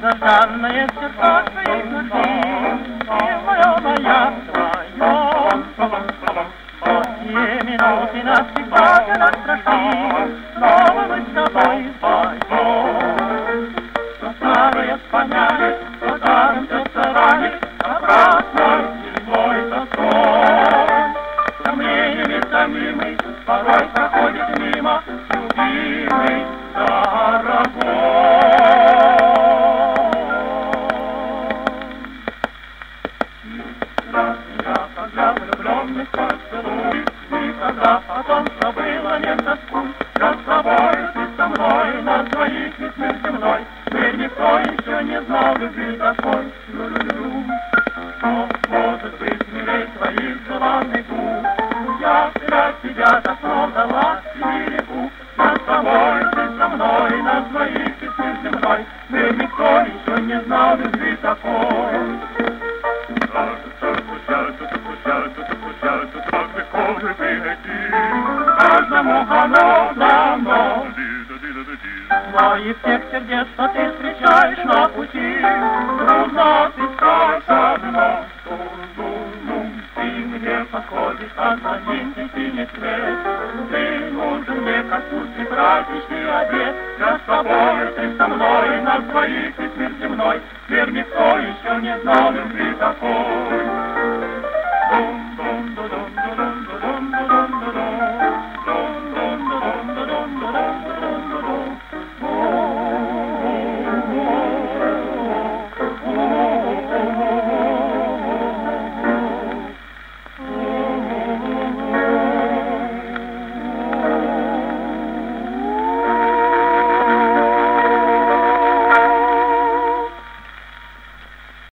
долгожданное в сердцах своих нашли, милая моя вдвоем. Вот те минуты навсегда для нас прошли, снова мы с тобой вдвоем. Что старое вспоминали, что даром сердце ранит, напрасно седьмой тоской. Сомнениями томимый, порой проходит мимо любимый, дорогой. Я, когда влюбленных поцелуй, никогда потом забыла не тоскуй. Я с тобой, ты со мной, на двоих ведь мир земной. Теперь никто еще не знал любви такой. Лю-лю-лю. Что может быть милей твоих желанных губ? Я для тебя так много ласк и берегу. Я с тобой, ты со мной, на двоих ведь мир земной. Теперь никто еще не знал любви такой. Каждому оно дано, но и всех сердец, что ты встречаешь на пути, трудно отыскать одно. Ты мне подходишь, как один синий цвет. Ты нужен мне, как пусть праздничный обед. Я с тобой, ты со мной, на двоих ведь мир земной. Теперь никто еще не знал любви такой.